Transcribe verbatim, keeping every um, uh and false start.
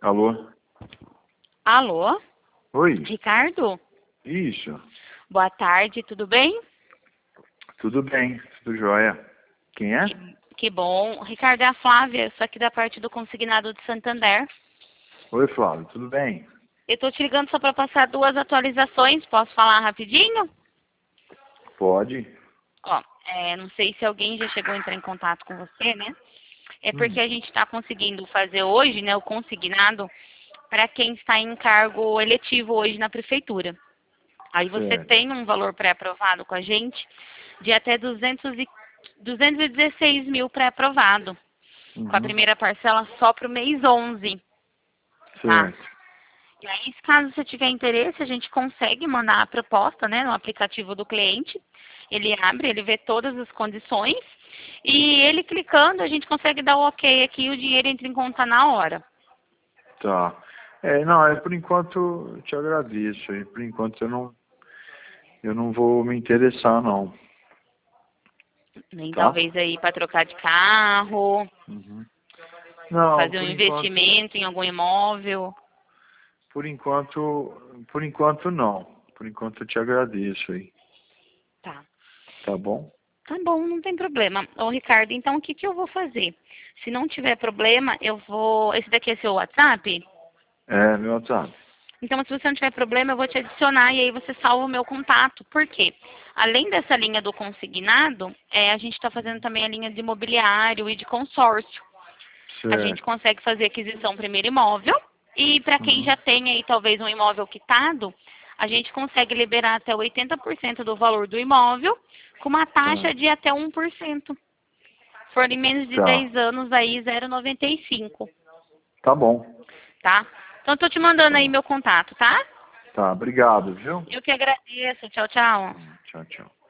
Alô? Alô? Oi? Ricardo? Isso. Boa tarde, tudo bem? Tudo bem, tudo jóia. Quem é? Que, que bom. Ricardo, é a Flávia, sou aqui da parte do Consignado de Santander. Oi, Flávio, tudo bem? Eu tô te ligando só para passar duas atualizações, posso falar rapidinho? Pode? Ó, é, não sei se alguém já chegou a entrar em contato com você, né? É porque Hum, a gente está conseguindo fazer hoje, né, o consignado para quem está em cargo eletivo hoje na prefeitura. Aí você certo. tem um valor pré-aprovado com a gente de até duzentos e, duzentos e dezesseis mil pré-aprovado. Com a Uhum, primeira parcela só para o mês onze, tá? certo. E aí, caso você tiver interesse, a gente consegue mandar a proposta, né, no aplicativo do cliente. Ele abre, ele vê todas as condições e ele clicando, a gente consegue dar o ok aqui e o dinheiro entra em conta na hora. Tá. É, não, é por enquanto eu te agradeço aí. Por enquanto eu não, eu não vou me interessar não, Nem tá? talvez aí para trocar de carro, Uhum. Não, fazer um por enquanto, investimento em algum imóvel. por enquanto, por enquanto não. Por enquanto eu te agradeço aí, Tá. tá bom? Tá bom, não tem problema. Ô, Ricardo, então o que que eu vou fazer? Se não tiver problema, eu vou... Esse daqui é seu WhatsApp? É, meu WhatsApp. Então, se você não tiver problema, eu vou te adicionar e aí você salva o meu contato. Por quê? Além dessa linha do consignado, é, a gente está fazendo também a linha de imobiliário e de consórcio. A gente Certo. consegue fazer aquisição primeiro imóvel e para quem Uhum. já tem aí talvez um imóvel quitado, a gente consegue liberar até oitenta por cento do valor do imóvel com uma Tá. taxa de até um por cento. Se for em menos de Tá. dez anos, aí zero vírgula noventa e cinco, Tá bom. tá? Então, estou te mandando Tá aí bom. meu contato, tá? Tá, obrigado, viu? Eu que agradeço. Tchau, tchau. Tchau, tchau.